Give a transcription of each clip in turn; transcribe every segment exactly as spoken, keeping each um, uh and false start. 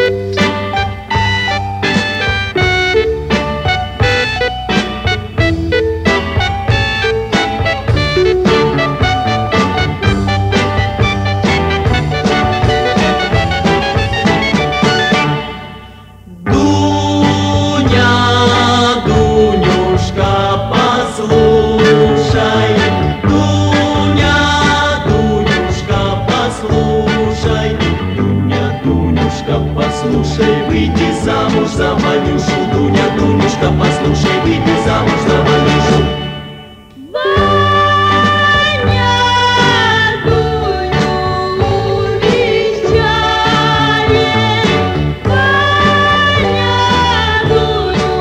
Послушай, выйди замуж за Ванюшу, Дуня, Дунюшка, послушай, выйди замуж за Ванюшу. Ваня Дуню увещает, Ваня Дуню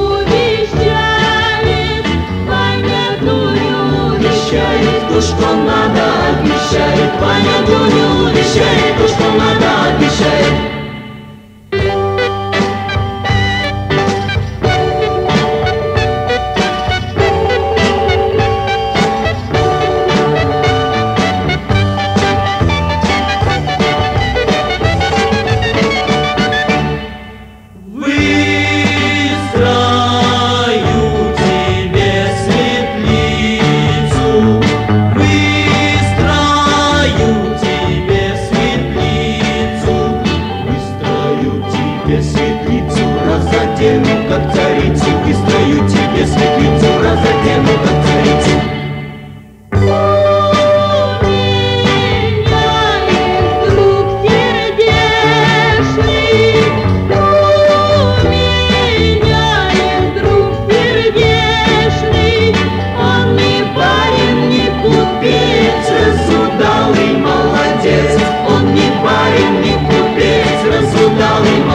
увещает, Ваня Дуню увещает, то, что надо, обещает. Ваня Дуню увещает, то, что надо, обещает. Светлицу разодену, как царицу, выстрою тебе светлицу, разодену, как царицу. У меня есть друг сердечный, у меня есть друг сердечный, он не парень, не купец, разудалый молодец, он не парень, не купец, разудалый молодец.